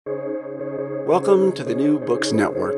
Welcome to the New Books Network.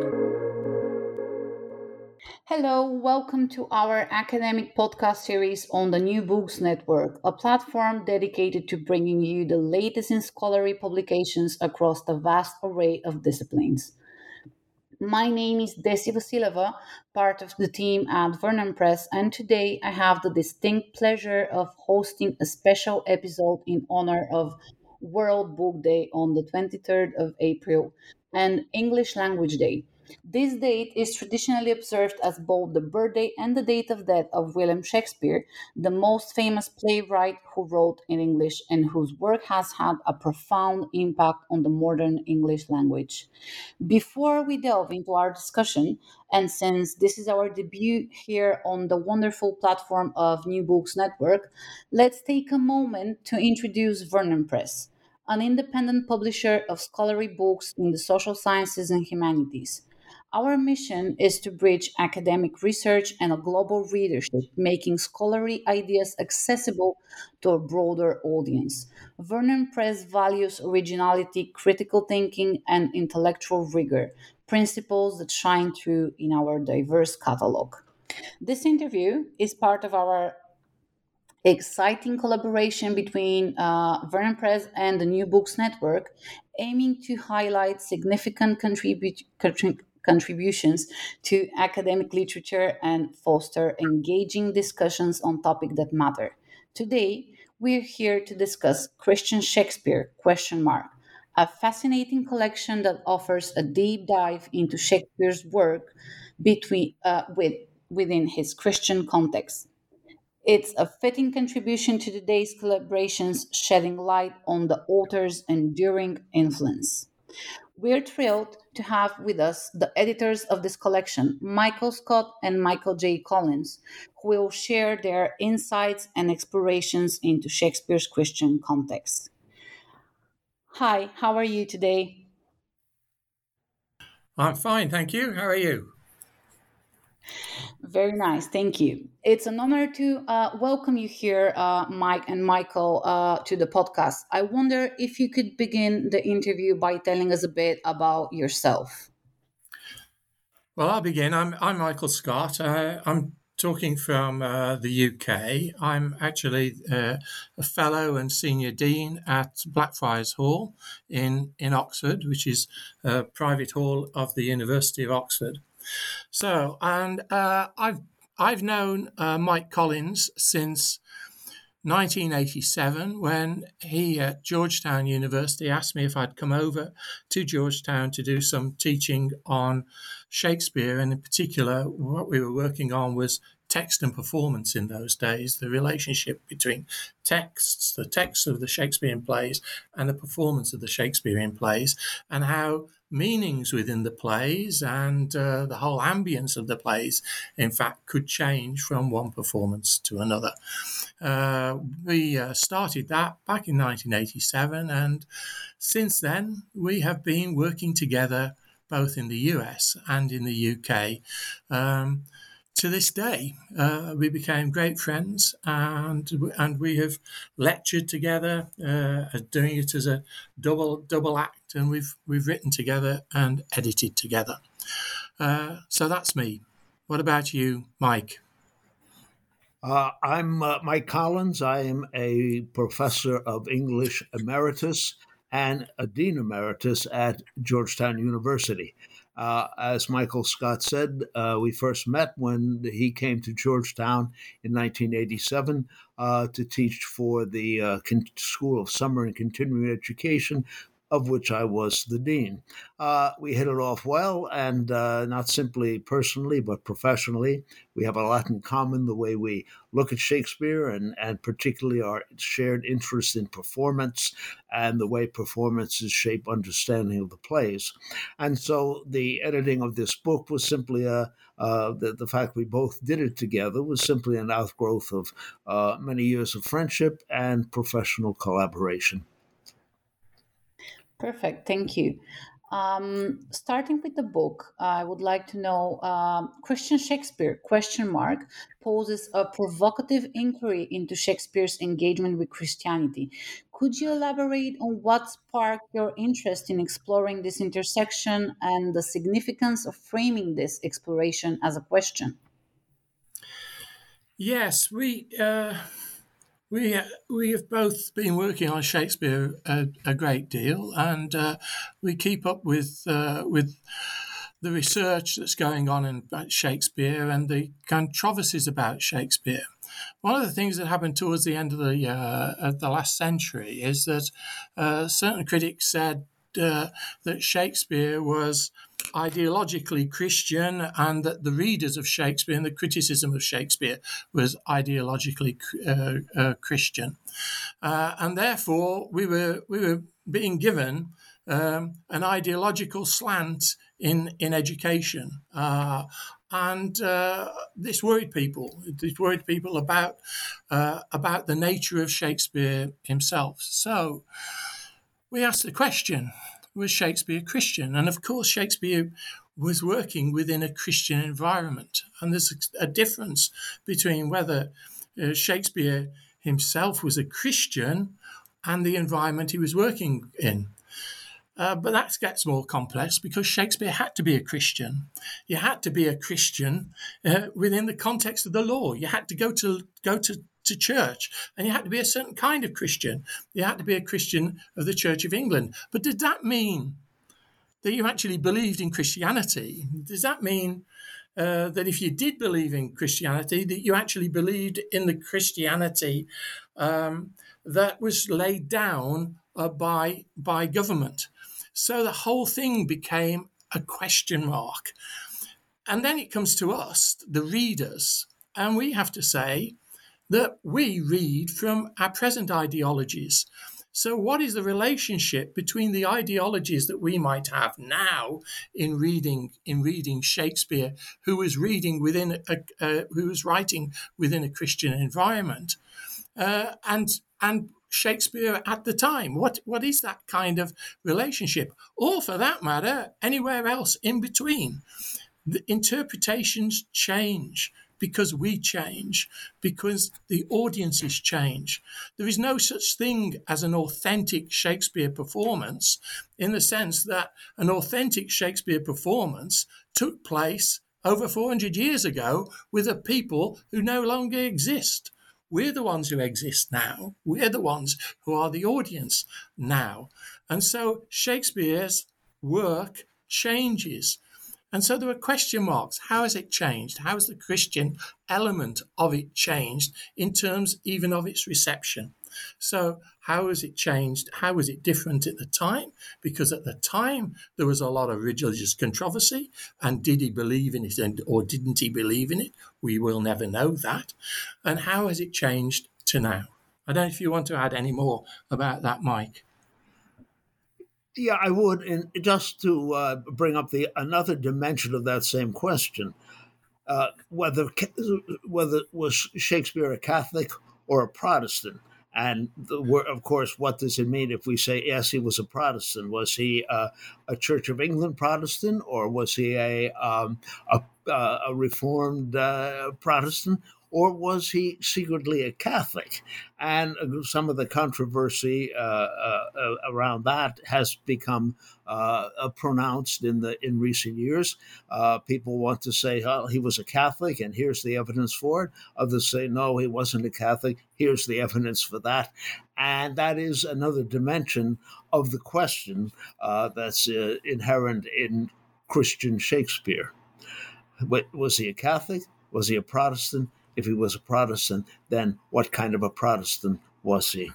Hello, welcome to our academic podcast series on the New Books Network, a platform dedicated to bringing you the latest in scholarly publications across the vast array of disciplines. My name is Desi Vasileva, part of the team at Vernon Press, and today I have the distinct pleasure of hosting a special episode in honor of World Book Day on the 23rd of April and English Language Day. This date is traditionally observed as both the birthday and the date of death of William Shakespeare, the most famous playwright who wrote in English and whose work has had a profound impact on the modern English language. Before we delve into our discussion, and since this is our debut here on the wonderful platform of New Books Network, let's take a moment to introduce Vernon Press, an independent publisher of scholarly books in the social sciences and humanities. Our mission is to bridge academic research and a global readership, making scholarly ideas accessible to a broader audience. Vernon Press values originality, critical thinking, and intellectual rigor, principles that shine through in our diverse catalog. This interview is part of our exciting collaboration between Vernon Press and the New Books Network, aiming to highlight significant contributions to academic literature and foster engaging discussions on topics that matter. Today, we're here to discuss Christian Shakespeare question mark, a fascinating collection that offers a deep dive into Shakespeare's work within his Christian context. It's a fitting contribution to today's collaborations, shedding light on the author's enduring influence. We're thrilled to have with us the editors of this collection, Michael Scott and Michael J. Collins, who will share their insights and explorations into Shakespeare's Christian context. Hi, how are you today? I'm fine, thank you. How are you? Very nice, thank you. It's an honor to welcome you here, Mike and Michael, to the podcast. I wonder if you could begin the interview by telling us a bit about yourself. Well, I'll begin. I'm Michael Scott. I'm talking from the UK. I'm actually a fellow and senior dean at Blackfriars Hall in Oxford, which is a private hall of the University of Oxford. So, and I've known Mike Collins since 1987 when he at Georgetown University asked me if I'd come over to Georgetown to do some teaching on Shakespeare. And in particular, what we were working on was text and performance in those days, the relationship between texts, the text of the Shakespearean plays and the performance of the Shakespearean plays, and how meanings within the plays and the whole ambience of the plays, in fact, could change from one performance to another. We started that back in 1987, and since then we have been working together both in the US and in the UK. To this day, we became great friends, and we have lectured together, doing it as a double act, and we've written together and edited together. So that's me. What about you, Mike? I'm Mike Collins. I am a professor of English emeritus and a dean emeritus at Georgetown University. As Michael Scott said, we first met when he came to Georgetown in 1987 to teach for the School of Summer and Continuing Education, of which I was the dean. We hit it off well, and not simply personally, but professionally. We have a lot in common, the way we look at Shakespeare, and particularly our shared interest in performance and the way performances shape understanding of the plays. And so the editing of this book was simply the fact we both did it together was simply an outgrowth of many years of friendship and professional collaboration. Perfect, thank you. Starting with the book, I would like to know Christian Shakespeare question mark poses a provocative inquiry into Shakespeare's engagement with Christianity. Could you elaborate on what sparked your interest in exploring this intersection and the significance of framing this exploration as a question? Yes, we have both been working on Shakespeare a great deal, and we keep up with the research that's going on about Shakespeare and the controversies about Shakespeare. One of the things that happened towards the end of the last century is that certain critics said that Shakespeare was ideologically Christian, and that the readers of Shakespeare and the criticism of Shakespeare was ideologically Christian, and therefore we were being given an ideological slant in education, and this worried people. This worried people about the nature of Shakespeare himself. So we asked the question: was Shakespeare Christian? And of course, Shakespeare was working within a Christian environment. And there's a difference between whether Shakespeare himself was a Christian and the environment he was working in. But that gets more complex because Shakespeare had to be a Christian. You had to be a Christian within the context of the law. You had to go to church, and you had to be a certain kind of Christian. You had to be a Christian of the Church of England. But did that mean that you actually believed in Christianity? Does that mean that if you did believe in Christianity, that you actually believed in the Christianity that was laid down by government? So the whole thing became a question mark. And then it comes to us, the readers, and we have to say that we read from our present ideologies. So what is the relationship between the ideologies that we might have now in reading Shakespeare, who was writing within a Christian environment, and Shakespeare at the time? What is that kind of relationship? Or for that matter, anywhere else in between? The interpretations change because we change, because the audiences change. There is no such thing as an authentic Shakespeare performance, in the sense that an authentic Shakespeare performance took place over 400 years ago with a people who no longer exist. We're the ones who exist now. We're the ones who are the audience now. And so Shakespeare's work changes. And so there are question marks. How has it changed? How has the Christian element of it changed in terms even of its reception? So how has it changed? How was it different at the time? Because at the time, there was a lot of religious controversy. And did he believe in it or didn't he believe in it? We will never know that. And how has it changed to now? I don't know if you want to add any more about that, Mike. Yeah, I would, and just to bring up another dimension of that same question, whether was Shakespeare a Catholic or a Protestant, and of course, what does it mean if we say yes, he was a Protestant? Was he a Church of England Protestant, or was he a Reformed Protestant? Or was he secretly a Catholic? And some of the controversy around that has become pronounced in recent years. People want to say, oh, he was a Catholic, and here's the evidence for it. Others say, no, he wasn't a Catholic. Here's the evidence for that. And that is another dimension of the question that's inherent in Christian Shakespeare. Was he a Catholic? Was he a Protestant? If he was a Protestant, then what kind of a Protestant was he?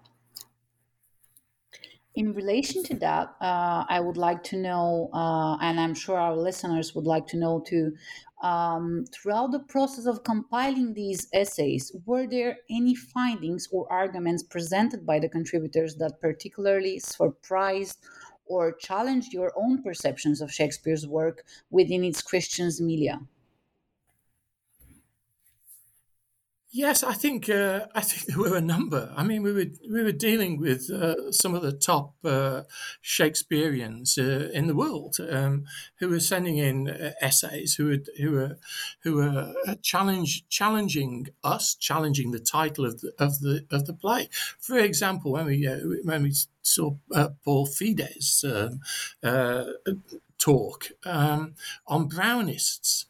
In relation to that, I would like to know, and I'm sure our listeners would like to know too, throughout the process of compiling these essays, were there any findings or arguments presented by the contributors that particularly surprised or challenged your own perceptions of Shakespeare's work within its Christian milieu? Yes, I think there were a number. I mean, we were dealing with some of the top Shakespeareans in the world who were sending in essays, who were challenging us, challenging the title of the play. For example, when we saw Paul Fides uh, talk on Brownists.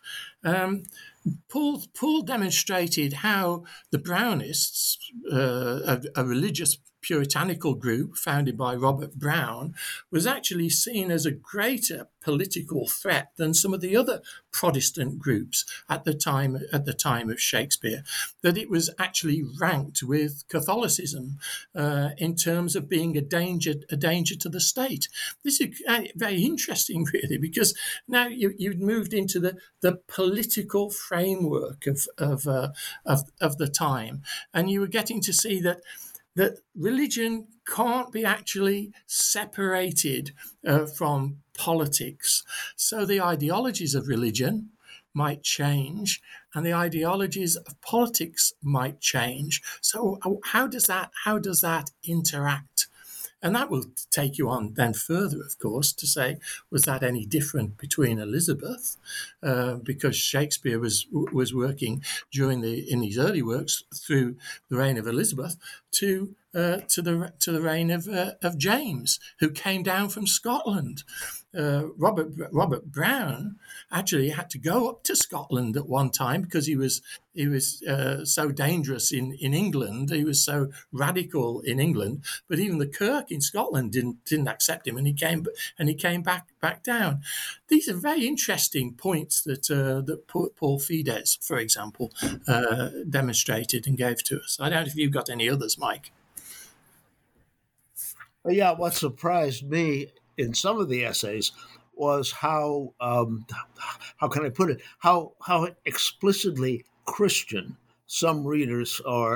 Paul demonstrated how the Brownists, a religious puritanical group founded by Robert Brown, was actually seen as a greater political threat than some of the other Protestant groups at the time of Shakespeare. That it was actually ranked with Catholicism in terms of being a danger to the state. This is very interesting, really, because now you've moved into the political framework of the time, and you were getting to see that religion can't be actually separated from politics. So the ideologies of religion might change, and the ideologies of politics might change. So how does that interact? And that will take you on then further, of course, to say, was that any different between Elizabeth, because Shakespeare was working in these early works through the reign of Elizabeth to the reign of James, who came down from Scotland. Robert Brown actually had to go up to Scotland at one time because he was so dangerous in England. He was so radical in England, but even the Kirk in Scotland didn't accept him, and he came back down. These are very interesting points that Paul Fides, for example, demonstrated and gave to us. I don't know if you've got any others, Mike. Well, yeah, what surprised me in some of the essays was how can I put it, how explicitly Christian some readers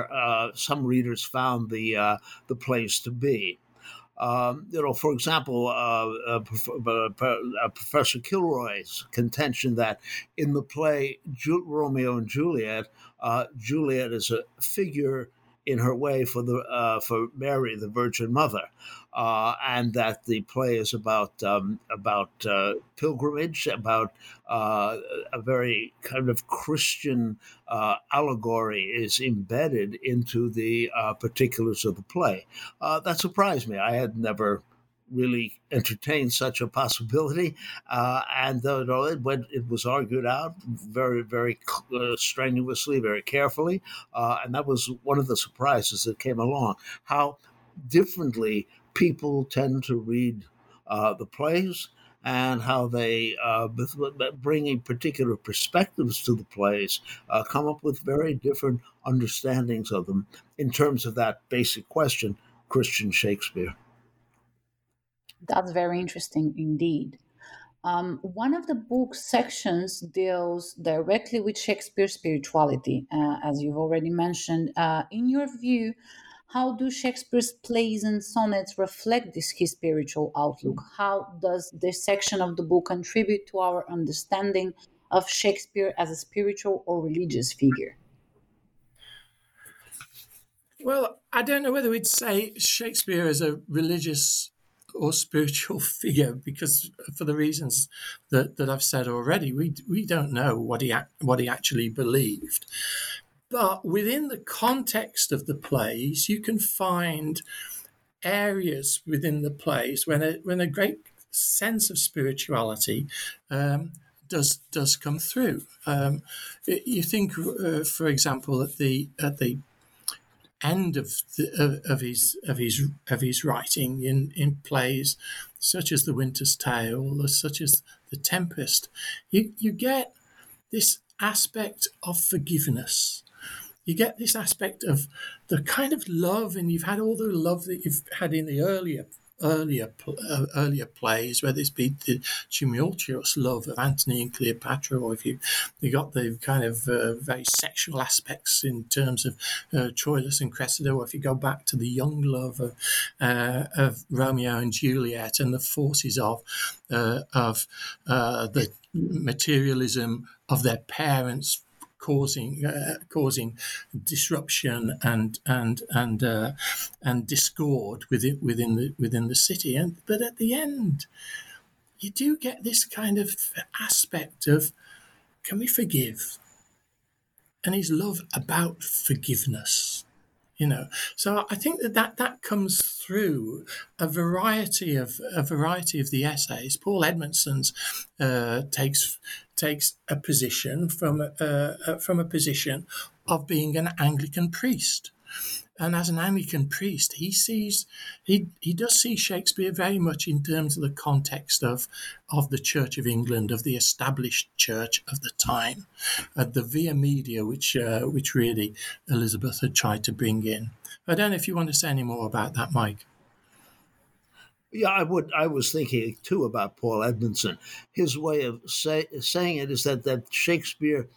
found the plays to be. For example, Professor Kilroy's contention that in the play Romeo and Juliet, Juliet is a figure in her way for Mary, the Virgin Mother, and that the play is about pilgrimage, about a very kind of Christian allegory is embedded into the particulars of the play. That surprised me. I had never really entertained such a possibility, and it was argued out very, very strenuously, very carefully, and that was one of the surprises that came along. How differently people tend to read the plays, and how they, bringing particular perspectives to the plays, come up with very different understandings of them in terms of that basic question: Christian Shakespeare. That's very interesting indeed. One of the book's sections deals directly with Shakespeare's spirituality, as you've already mentioned. In your view, how do Shakespeare's plays and sonnets reflect his spiritual outlook? How does this section of the book contribute to our understanding of Shakespeare as a spiritual or religious figure? Well, I don't know whether we'd say Shakespeare as a religious or spiritual figure, because for the reasons that I've said already, we don't know what he actually believed. But within the context of the plays, you can find areas within the plays when a great sense of spirituality does come through. You think, for example, at the end of his writing in plays such as The Winter's Tale, or such as The Tempest, you get this aspect of forgiveness. You get this aspect of the kind of love, and you've had all the love that you've had in the earlier plays, whether it's been the tumultuous love of Antony and Cleopatra, or if you got the kind of very sexual aspects in terms of Troilus and Cressida, or if you go back to the young love of Romeo and Juliet, and the forces of the materialism of their parents causing disruption and discord within the city. But at the end, you do get this kind of aspect of, can we forgive? And his love about forgiveness. So I think that comes through a variety of the essays. Paul Edmondson's takes a position from a position of being an Anglican priest. And as an Anglican priest, he does see Shakespeare very much in terms of the context of the Church of England, of the established church of the time, the via media, which really Elizabeth had tried to bring in. I don't know if you want to say any more about that, Mike. Yeah, I would. I was thinking too about Paul Edmondson. His way of saying it is that Shakespeare,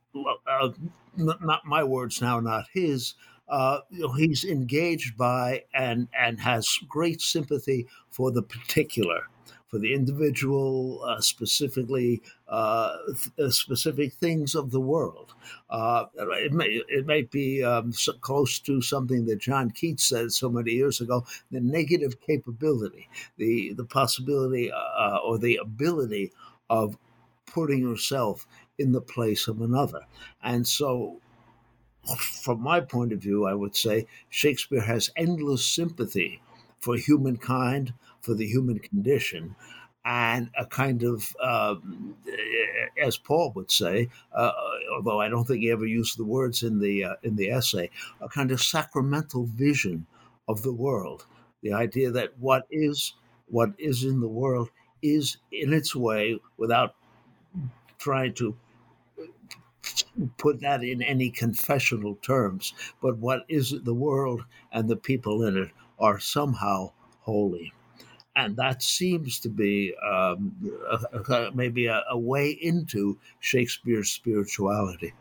not my words now, not his. He's engaged by and has great sympathy for the particular, for the individual, specifically specific things of the world. It might be so close to something that John Keats said so many years ago: the negative capability, the possibility or the ability of putting yourself in the place of another, and so. From my point of view, I would say Shakespeare has endless sympathy for humankind, for the human condition, and a kind of, as Paul would say, although I don't think he ever used the words in the essay, a kind of sacramental vision of the world. The idea that what is in the world is in its way, without trying to put that in any confessional terms, but what is the world and the people in it are somehow holy. And that seems to be maybe a way into Shakespeare's spirituality.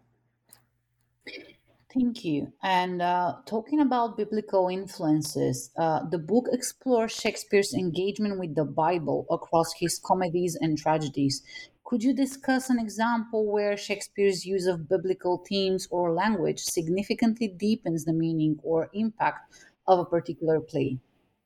Thank you. And talking about biblical influences, the book explores Shakespeare's engagement with the Bible across his comedies and tragedies. Could you discuss an example where Shakespeare's use of biblical themes or language significantly deepens the meaning or impact of a particular play?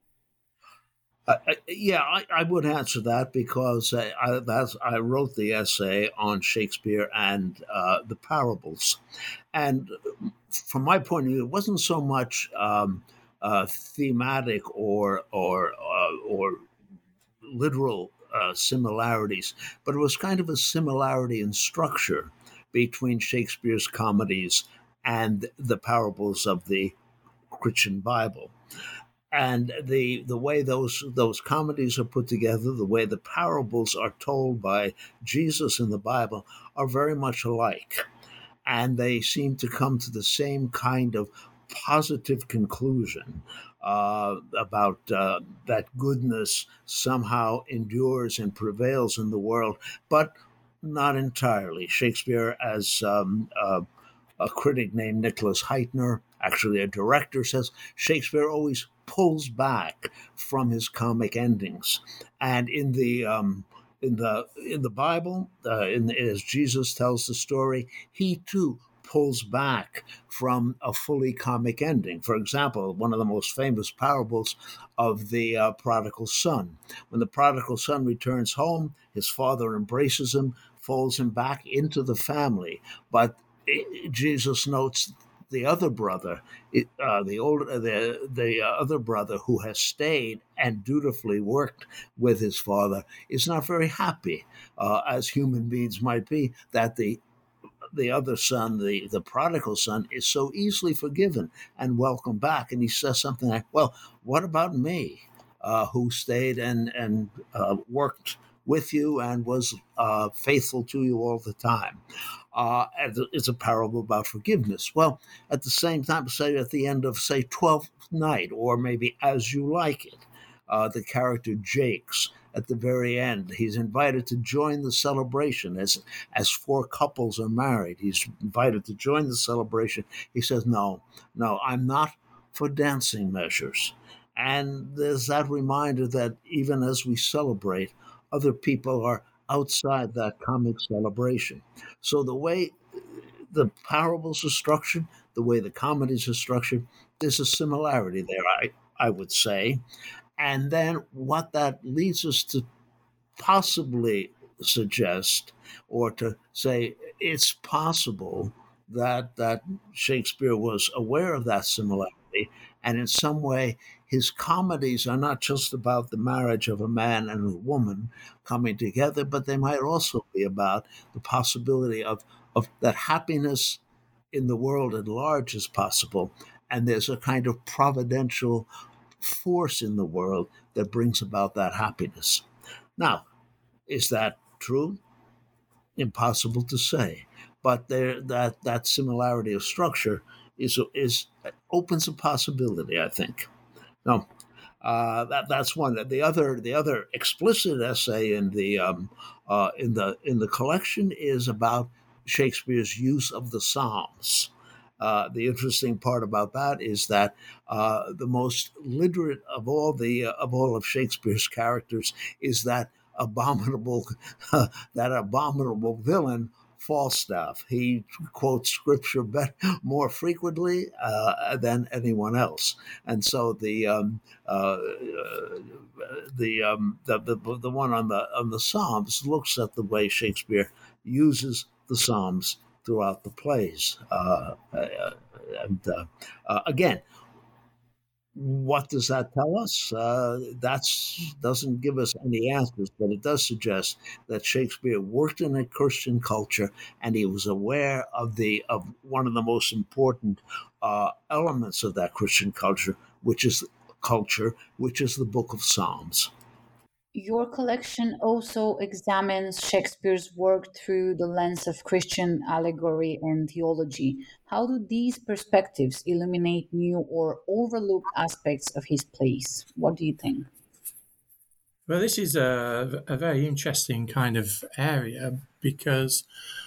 Yeah, I would answer that because I wrote the essay on Shakespeare and the parables. And from my point of view, it wasn't so much thematic or literal similarities, but it was kind of a similarity in structure between Shakespeare's comedies and the parables of the Christian Bible. And the way those comedies are put together, the way the parables are told by Jesus in the Bible, are very much alike, and they seem to come to the same kind of positive conclusion about that goodness somehow endures and prevails in the world, but not entirely. Shakespeare, as a critic named Nicholas Heitner, actually a director, says Shakespeare always pulls back from his comic endings, and in the Bible, as Jesus tells the story, he too pulls back from a fully comic ending. For example, one of the most famous parables of the prodigal son. When the prodigal son returns home, his father embraces him, folds him back into the family, but Jesus notes the other brother, the other brother who has stayed and dutifully worked with his father, is not very happy, as human beings might be, that the other son, the prodigal son, is so easily forgiven and welcomed back. And he says something like, "Well, what about me, who stayed and worked with you and was faithful to you all the time?" It's a parable about forgiveness. Well, at the same time, say at the end of, say, 12th Night, or maybe As You Like It, the character Jakes, at the very end, he's invited to join the celebration as four couples are married. He's invited to join the celebration. He says, no, I'm not for dancing measures. And there's that reminder that even as we celebrate, other people are outside that comic celebration. So the way the parables are structured, the way the comedies are structured, there's a similarity there, I would say. And then what that leads us to possibly suggest or to say it's possible that Shakespeare was aware of that similarity, and in some way his comedies are not just about the marriage of a man and a woman coming together, but they might also be about the possibility of that happiness in the world at large is possible, and there's a kind of providential force in the world that brings about that happiness. Now, is that true? Impossible to say. But that similarity of structure is opens a possibility, I think. Now, that's one. The other explicit essay in the collection is about Shakespeare's use of the Psalms. The interesting part about that is that the most literate of all of Shakespeare's characters is that abominable that abominable villain Falstaff. He quotes scripture more frequently than anyone else, and so the one on the Psalms looks at the way Shakespeare uses the Psalms throughout the plays. And again, what does that tell us? That doesn't give us any answers, but it does suggest that Shakespeare worked in a Christian culture, and he was aware of one of the most important elements of that Christian culture, which is the Book of Psalms. Your collection also examines Shakespeare's work through the lens of Christian allegory and theology. How do these perspectives illuminate new or overlooked aspects of his plays? What do you think? Well, this is a very interesting kind of area because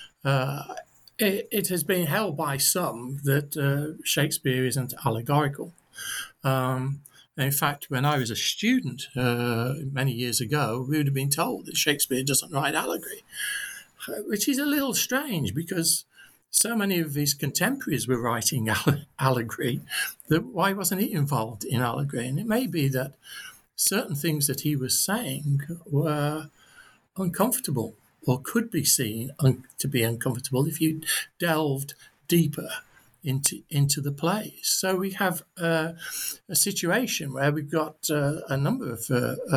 it has been held by some that Shakespeare isn't allegorical. In fact, when I was a student many years ago, we would have been told that Shakespeare doesn't write allegory, which is a little strange because so many of his contemporaries were writing allegory. That why wasn't he involved in allegory? And it may be that certain things that he was saying were uncomfortable or could be seen to be uncomfortable if you delved deeper into the plays. So we have a situation where we've got a number of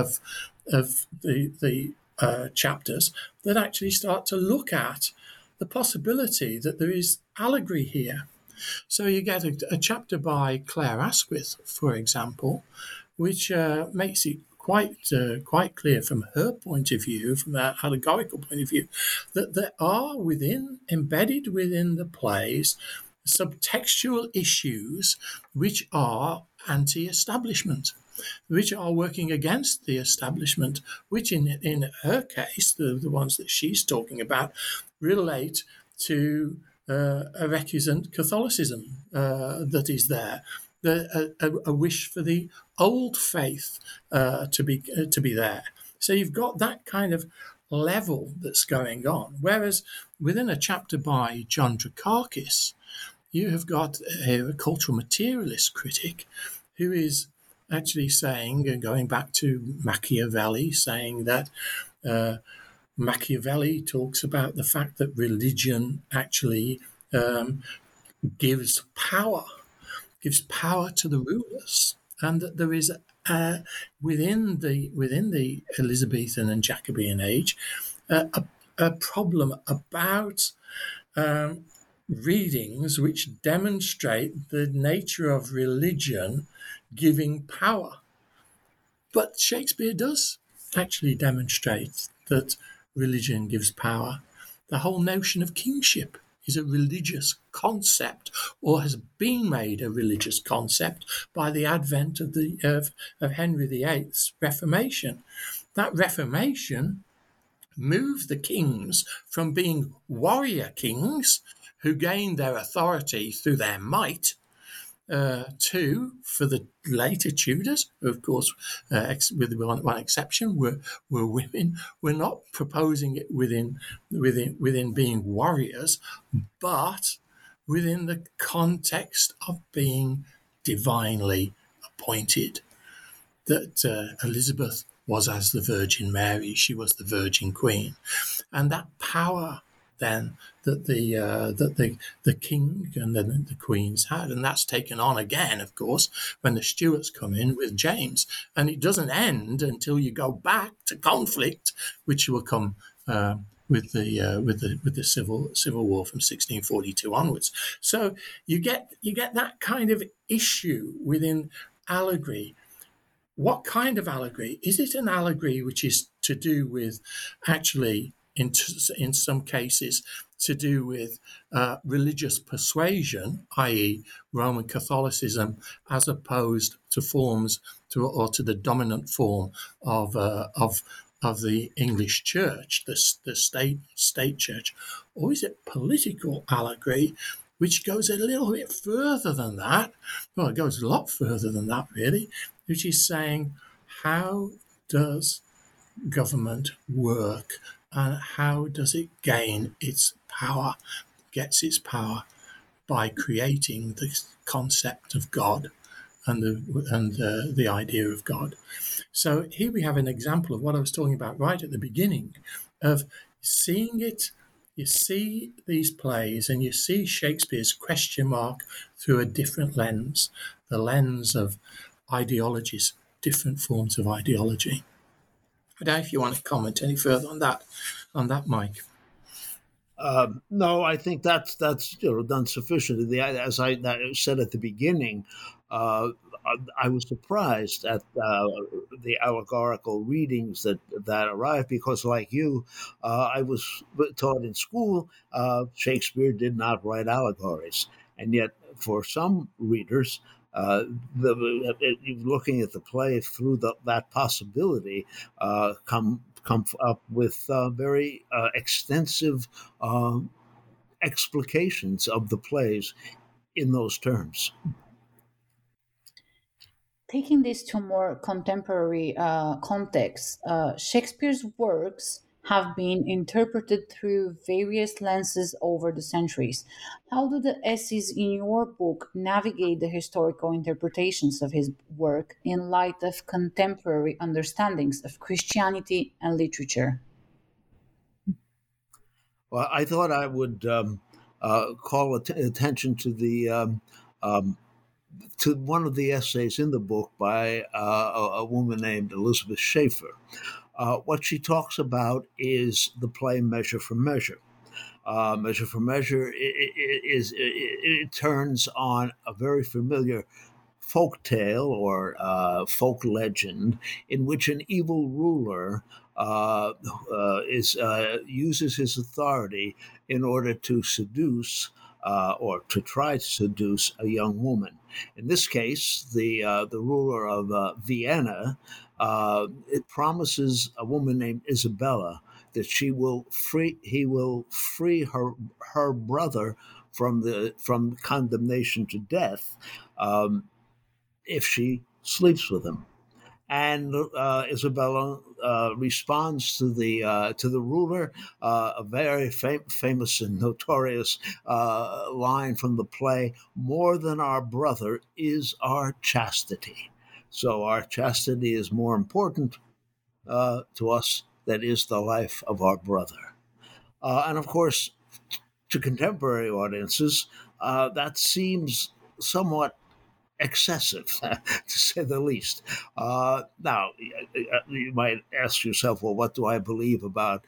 the chapters that actually start to look at the possibility that there is allegory here. So you get a chapter by Claire Asquith, for example, which makes it quite clear from her point of view, from that allegorical point of view, that there are embedded within the plays subtextual issues which are anti-establishment, which are working against the establishment, which in her case, the ones that she's talking about, relate to a recusant Catholicism that is there, a wish for the old faith to be there. So you've got that kind of level that's going on. Whereas within a chapter by John Drakakis, you have got a cultural materialist critic who is actually saying, and going back to Machiavelli, saying that Machiavelli talks about the fact that religion actually gives power to the rulers, and that there is within the Elizabethan and Jacobean age a problem about readings which demonstrate the nature of religion giving power. But Shakespeare does actually demonstrate that religion gives power. The whole notion of kingship is a religious concept, or has been made a religious concept by the advent of Henry VIII's Reformation. That Reformation moved the kings from being warrior kings who gained their authority through their might Two, for the later Tudors, of course, with one exception, were women. We're not proposing it within being warriors, but within the context of being divinely appointed. That Elizabeth was as the Virgin Mary; she was the Virgin Queen, and that power then that the king and then the queens had, and that's taken on again, of course, when the Stuarts come in with James, and it doesn't end until you go back to conflict, which will come with the civil war from 1642 onwards. So you get that kind of issue within allegory. What kind of allegory? Is it an allegory which is to do with actually, in some cases, to do with religious persuasion, i.e., Roman Catholicism, as opposed to to the dominant form of the English Church, the state church, or is it political allegory, which goes a little bit further than that? Well, it goes a lot further than that, really, which is saying, how does government work, and how does it gain its power, gets its power by creating the concept of God and the idea of God. So here we have an example of what I was talking about right at the beginning, of seeing it. You see these plays and you see Shakespeare's question mark through a different lens, the lens of ideologies, different forms of ideology. I don't know if you want to comment any further on that, Mike. No, I think that's done sufficiently. As I said at the beginning, I was surprised at the allegorical readings that arrived, because, like you, I was taught in school Shakespeare did not write allegories, and yet for some readers, looking at the play through that possibility, come up with very extensive explications of the plays in those terms. Taking this to more contemporary context, Shakespeare's works have been interpreted through various lenses over the centuries. How do the essays in your book navigate the historical interpretations of his work in light of contemporary understandings of Christianity and literature? Well, I thought I would call attention to to one of the essays in the book by a woman named Elizabeth Schaeffer. What she talks about is the play Measure for Measure. Measure for Measure it turns on a very familiar folk tale or folk legend in which an evil ruler uses his authority in order to seduce or to try to seduce a young woman. In this case, the ruler of Vienna, it promises a woman named Isabella that he will free her brother from condemnation to death if she sleeps with him. And Isabella responds to the ruler, a very famous and notorious line from the play: "More than our brother is our chastity." So our chastity is more important to us than is the life of our brother. And of course, to contemporary audiences, that seems somewhat excessive, to say the least. Now, you might ask yourself, well, what do I believe about,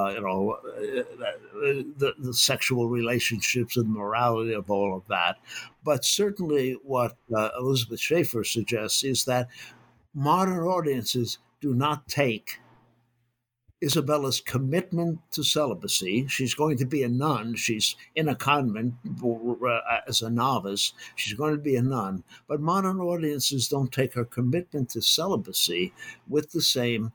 the sexual relationships and morality of all of that? But certainly what Elizabeth Schaeffer suggests is that modern audiences do not take Isabella's commitment to celibacy. She's going to be a nun. She's in a convent as a novice. She's going to be a nun. But modern audiences don't take her commitment to celibacy with the same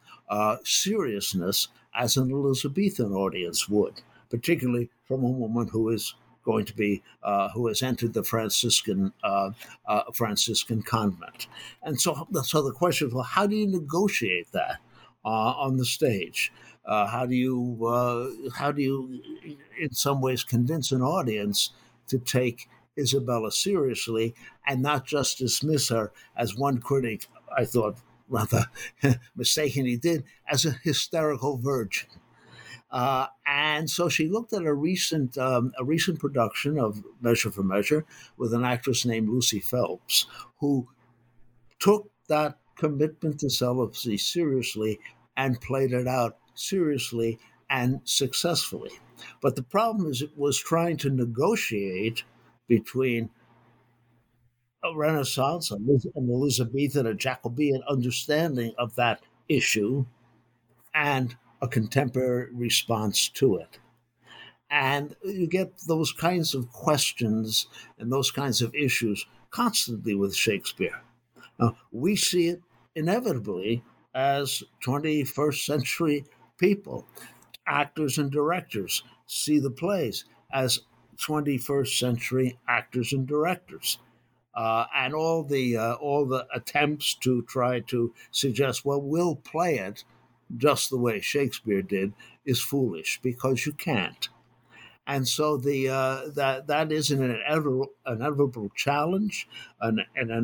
seriousness as an Elizabethan audience would, particularly from a woman who is going to be who has entered the Franciscan convent. And so the question is, well, how do you negotiate that on the stage? How do you, in some ways, convince an audience to take Isabella seriously and not just dismiss her, as one critic, I thought rather mistakenly did, as a hysterical virgin? And so she looked at a recent production of Measure for Measure with an actress named Lucy Phelps, who took that commitment to celibacy seriously and played it out seriously and successfully. But the problem is, it was trying to negotiate between a Renaissance, an Elizabethan, a Jacobean understanding of that issue, and a contemporary response to it. And you get those kinds of questions and those kinds of issues constantly with Shakespeare. Now, we see it inevitably as 21st century people. Actors and directors see the plays as 21st century actors and directors. And all the attempts to try to suggest, well, we'll play it just the way Shakespeare did, is foolish, because you can't. And so that is an inevitable challenge, and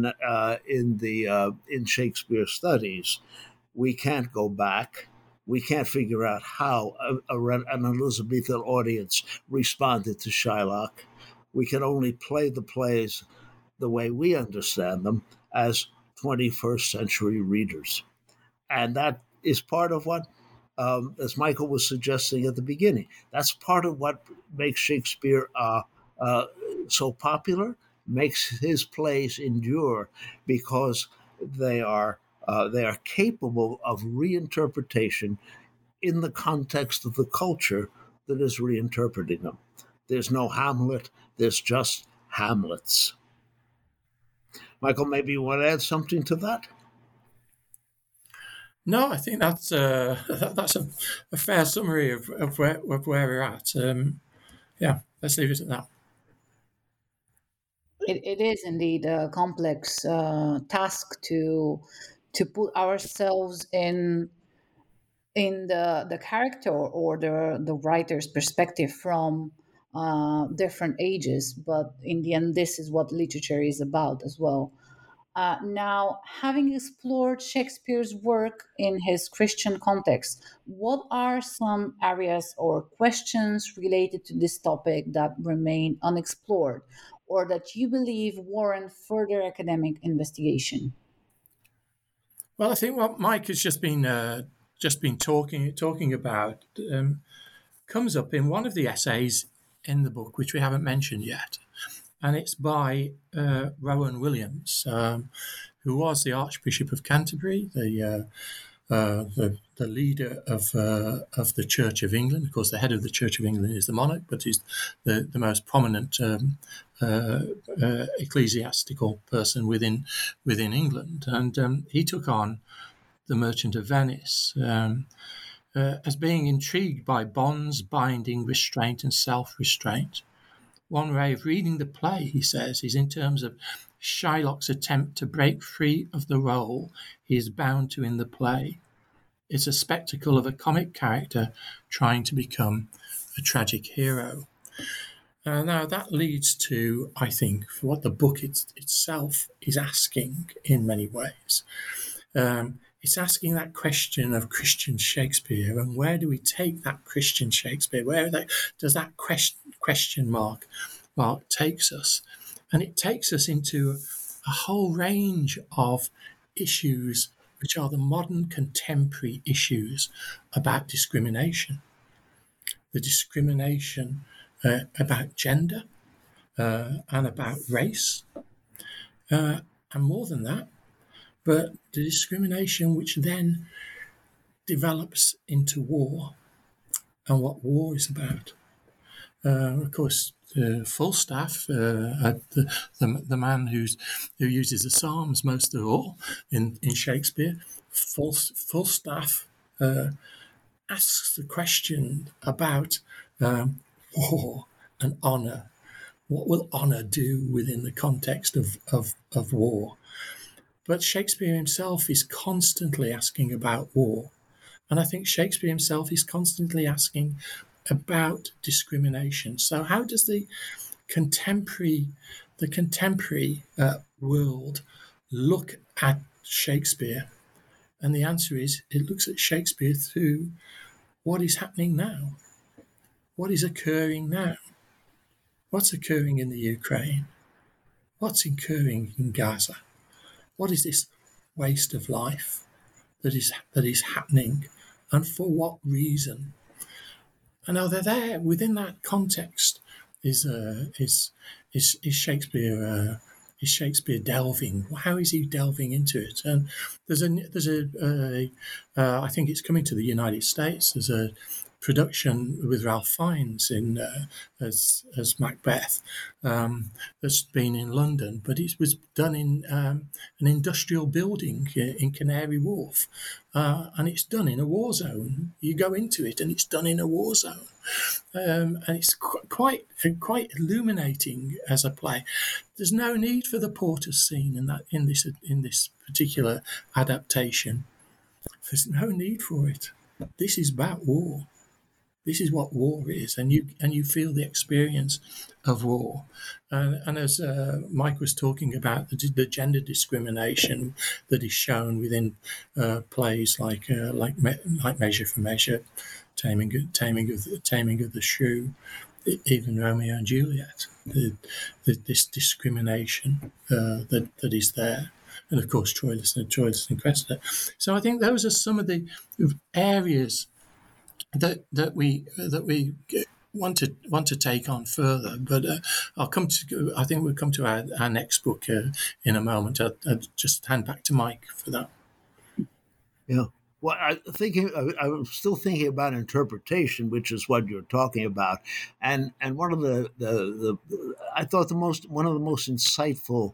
in Shakespeare studies, we can't go back. We can't figure out how an Elizabethan audience responded to Shylock. We can only play the plays the way we understand them as 21st century readers. And that is part of what, as Michael was suggesting at the beginning, that's part of what makes Shakespeare so popular, makes his plays endure, because they are capable of reinterpretation in the context of the culture that is reinterpreting them. There's no Hamlet, there's just Hamlets. Michael, maybe you want to add something to that? No, I think that's a fair summary of where we're at. Yeah, let's leave it at that. It is indeed a complex task to put ourselves in the character or the writer's perspective from different ages. But in the end, this is what literature is about as well. Now, having explored Shakespeare's work in his Christian context, what are some areas or questions related to this topic that remain unexplored or that you believe warrant further academic investigation? Well, I think what Mike has just been talking about comes up in one of the essays in the book, which we haven't mentioned yet. And it's by Rowan Williams, who was the Archbishop of Canterbury, the leader of the Church of England. Of course, the head of the Church of England is the monarch, but he's the most prominent ecclesiastical person within England. And he took on The Merchant of Venice as being intrigued by bonds, binding, restraint, and self-restraint. One way of reading the play, he says, is in terms of Shylock's attempt to break free of the role he is bound to in the play. It's a spectacle of a comic character trying to become a tragic hero. Now, that leads to, I think, for what the book itself is asking in many ways. It's asking that question of Christian Shakespeare, and where do we take that Christian Shakespeare? Where does that question mark takes us? And it takes us into a whole range of issues, which are the modern contemporary issues about discrimination. The discrimination about gender and about race, and more than that, but the discrimination which then develops into war and what war is about. Of course, Falstaff, the man who uses the Psalms most of all in Shakespeare, Falstaff asks the question about war and honour What will honour do within the context of war? But Shakespeare himself is constantly asking about war. And I think Shakespeare himself is constantly asking about discrimination. So how does the contemporary world look at Shakespeare? And the answer is it looks at Shakespeare through what is happening now. What is occurring now? What's occurring in the Ukraine? What's occurring in Gaza? What is this waste of life that is happening, and for what reason? And are they there within that context? Is Shakespeare delving? How is he delving into it? And I think it's coming to the United States. There's a production with Ralph Fiennes in as Macbeth that's been in London, but it was done in an industrial building in Canary Wharf, and it's done in a war zone. You go into it, and it's done in a war zone, and it's quite illuminating as a play. There's no need for the Porter's scene in this particular adaptation. There's no need for it. This is about war. This is what war is, and you feel the experience of war. And as Mike was talking about, the gender discrimination that is shown within plays like Measure for Measure, Taming of the Shrew, even Romeo and Juliet, this discrimination that is there. And of course, Troilus and Cressida. So I think those are some of the areas that we want to take on further, but I think we'll come to our next book in a moment. I'll just hand back to Mike for that. Yeah. Well, I'm still thinking about interpretation, which is what you're talking about, and one of the I thought one of the most insightful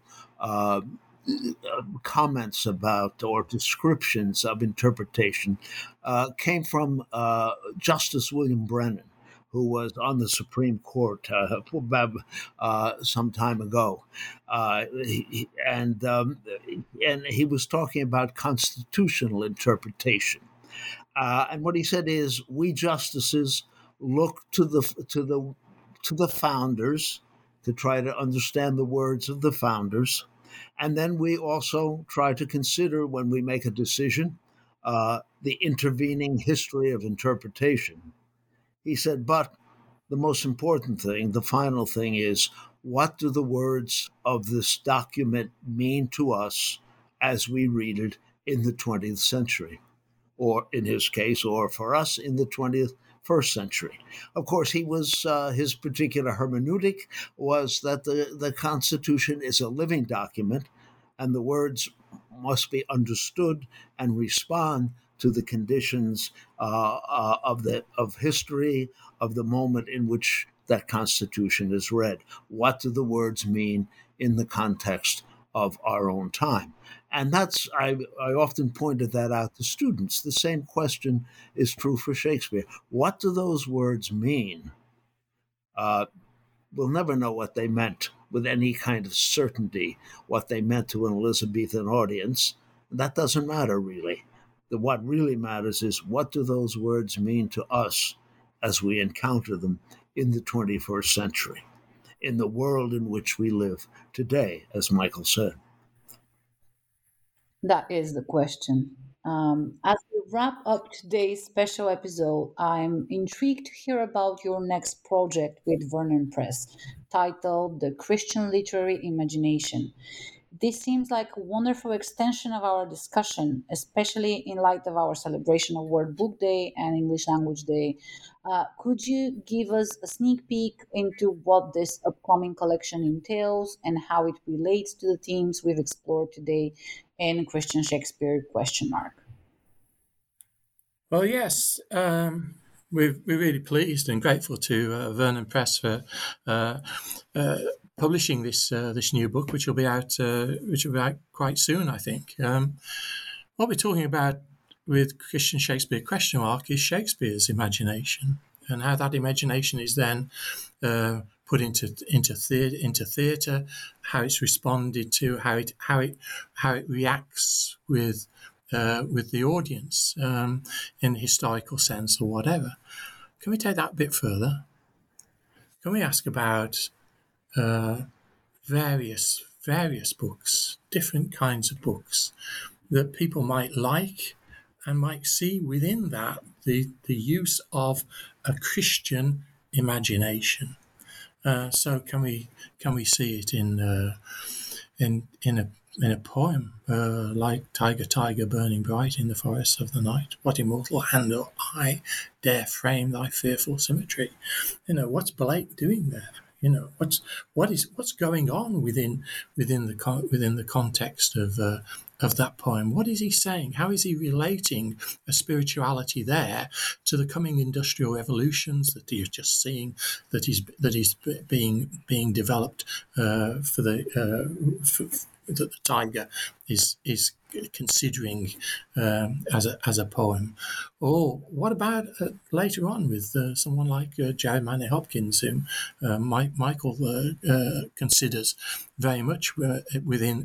comments about or descriptions of interpretation came from Justice William Brennan, who was on the Supreme Court some time ago, and he was talking about constitutional interpretation. And what he said is, we justices look to the founders to try to understand the words of the founders. And then we also try to consider, when we make a decision, the intervening history of interpretation. He said, but the most important thing, the final thing is, what do the words of this document mean to us as we read it in the 20th century? Or in his case, or for us in the 21st century. Of course, his particular hermeneutic was that the Constitution is a living document, and the words must be understood and respond to the conditions of history, of the moment in which that Constitution is read. What do the words mean in the context of our own time? And I often pointed that out to students. The same question is true for Shakespeare. What do those words mean? We'll never know what they meant with any kind of certainty, what they meant to an Elizabethan audience. That doesn't matter, really. What really matters is, what do those words mean to us as we encounter them in the 21st century, in the world in which we live today, as Michael said. That is the question. As we wrap up today's special episode, I'm intrigued to hear about your next project with Vernon Press, titled The Christian Literary Imagination. This seems like a wonderful extension of our discussion, especially in light of our celebration of World Book Day and English Language Day. Could you give us a sneak peek into what this upcoming collection entails and how it relates to the themes we've explored today in Christian Shakespeare ? Well, yes, we're really pleased and grateful to Vernon Press for publishing this new book, which will be out quite soon, I think. What we're talking about with Christian Shakespeare ? Is Shakespeare's imagination, and how that imagination is then put into theatre, how it's responded to, how it reacts with the audience in a historical sense or whatever. Can we take that a bit further? Can we ask about various books, different kinds of books that people might like and might see within that the use of a Christian imagination? So can we see it in a poem like "Tiger, tiger, burning bright in the forests of the night? What immortal hand or eye dare frame thy fearful symmetry?" What's Blake doing there? What's going on within the context of that poem? What is he saying? How is he relating a spirituality there to the coming industrial revolutions that you're just seeing that is being developed that the tiger is considering as a poem? Or what about later on with someone like Jared Manley Hopkins, whom Michael considers very much within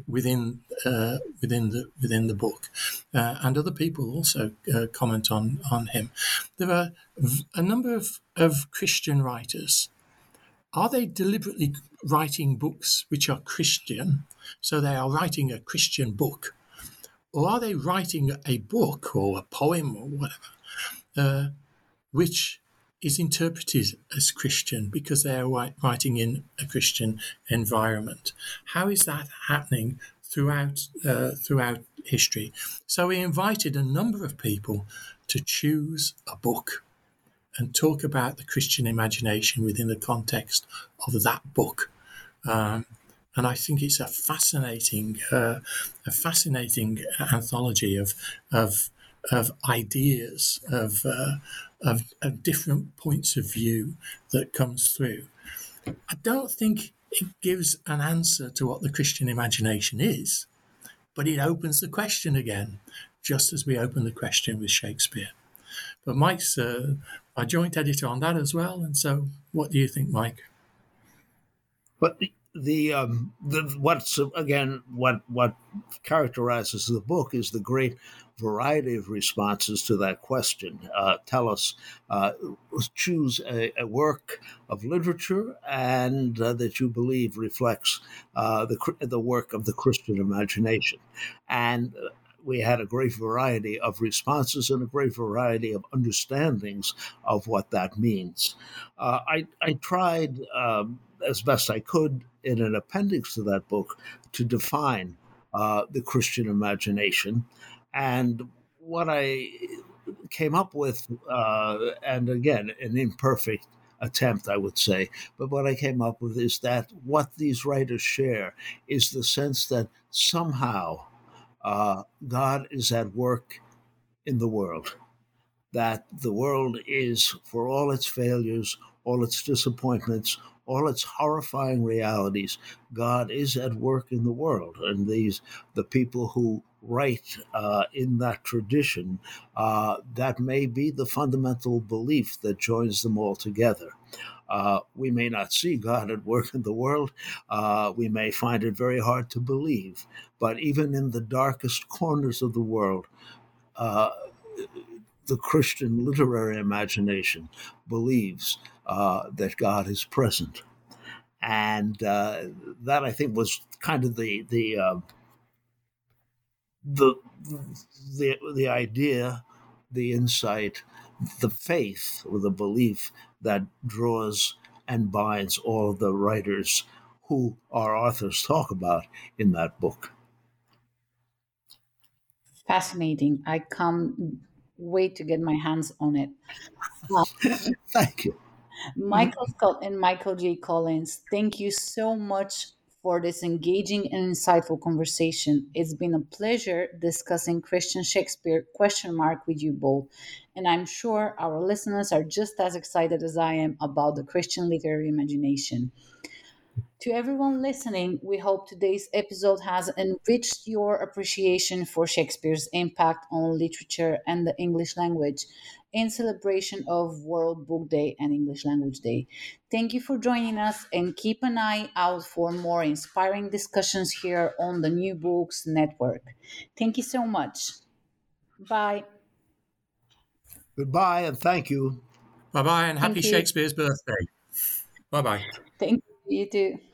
the book, and other people also comment on him. There are a number of Christian writers. Are they deliberately writing books which are Christian, so they are writing a Christian book? Or are they writing a book or a poem or whatever, which is interpreted as Christian because they are writing in a Christian environment? How is that happening throughout history? So we invited a number of people to choose a book and talk about the Christian imagination within the context of that book. And I think it's a fascinating anthology of ideas, of different points of view that comes through. I don't think it gives an answer to what the Christian imagination is, but it opens the question again, just as we opened the question with Shakespeare. But Mike's a joint editor on that as well, and so what do you think, Mike? But what characterizes the book is the great variety of responses to that question. Tell us, choose a work of literature and that you believe reflects the work of the Christian imagination. And we had a great variety of responses and a great variety of understandings of what that means. I tried as best I could in an appendix to that book to define the Christian imagination. And what I came up with, and again, an imperfect attempt, I would say, but what I came up with is that what these writers share is the sense that somehow God is at work in the world, that the world is, for all its failures, all its disappointments, all its horrifying realities, God is at work in the world. And the people who write in that tradition, that may be the fundamental belief that joins them all together. We may not see God at work in the world. We may find it very hard to believe. But even in the darkest corners of the world, the Christian literary imagination believes that God is present. And that, I think, was kind of the idea, the insight, the faith or the belief that draws and binds all of the writers who our authors talk about in that book. Fascinating. I can't wait to get my hands on it. Thank you. Michael Scott and Michael J. Collins, thank you so much for this engaging and insightful conversation. It's been a pleasure discussing Christian Shakespeare with you both, and I'm sure our listeners are just as excited as I am about the Christian literary imagination. To everyone listening, we hope today's episode has enriched your appreciation for Shakespeare's impact on literature and the English language. in celebration of World Book Day and English Language Day. Thank you for joining us and keep an eye out for more inspiring discussions here on the New Books Network. Thank you so much. Bye. Goodbye and thank you. Bye-bye and happy Thank you. Shakespeare's birthday. Bye-bye. Thank you. You too.